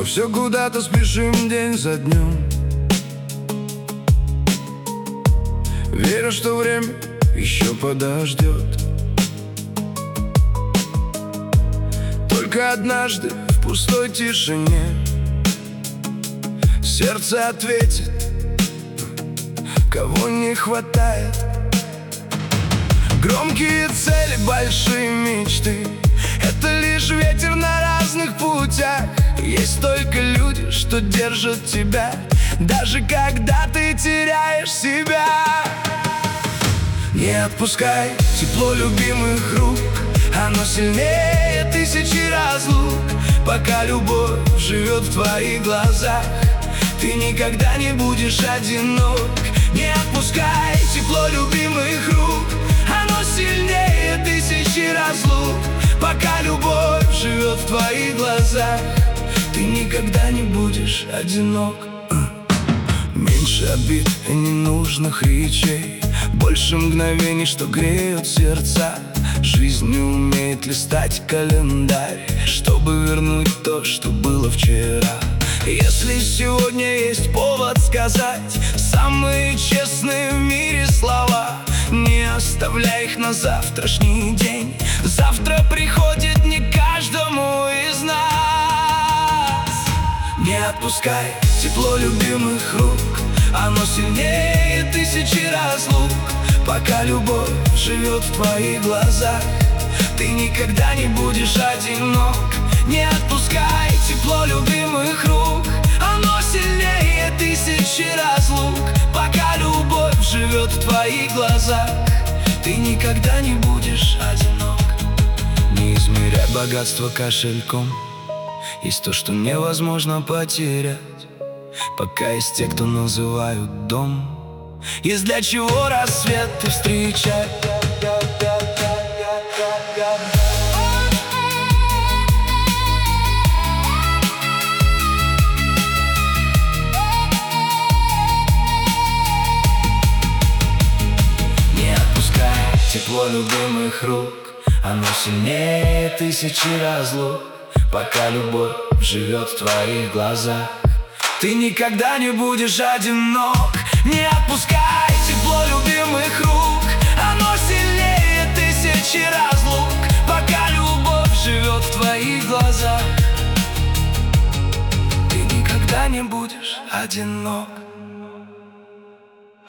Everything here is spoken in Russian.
Но все куда-то спешим день за днем, веря, что время еще подождет. Только однажды в пустой тишине сердце ответит, кого не хватает. Громкие цели, большие мечты — это лишь ветер на разных путях. Есть только люди, что держат тебя, даже когда ты теряешь себя. Не отпускай тепло любимых рук, оно сильнее тысячи разлук. Пока любовь живет в твоих глазах, ты никогда не будешь одинок. Не отпускай тепло любимых рук, оно сильнее тысячи разлук. Пока любовь живет в твоих глазах, ты никогда не будешь одинок. Меньше обид и ненужных речей, больше мгновений, что греют сердца. Жизнь не умеет листать календарь, чтобы вернуть то, что было вчера. Если сегодня есть повод сказать самые честные в мире слова, не оставляй их на завтрашний день. Завтра приходит не каждому из нас. Не отпускай тепло любимых рук, оно сильнее тысячи разлук. Пока любовь живет в твоих глазах, ты никогда не будешь одинок. Не отпускай тепло любимых рук, оно сильнее тысячи разлук. Пока любовь живет в твоих глазах, ты никогда не будешь одинок. Не измеряй богатство кошельком, есть то, что невозможно потерять. Пока есть те, кто называют дом, есть для чего рассвет ты встречай. Не отпускай тепло любимых рук, оно сильнее тысячи разлук. Пока любовь живет в твоих глазах, ты никогда не будешь одинок. Не отпускай тепло любимых рук, оно сильнее тысячи разлук. Пока любовь живет в твоих глазах, ты никогда не будешь одинок.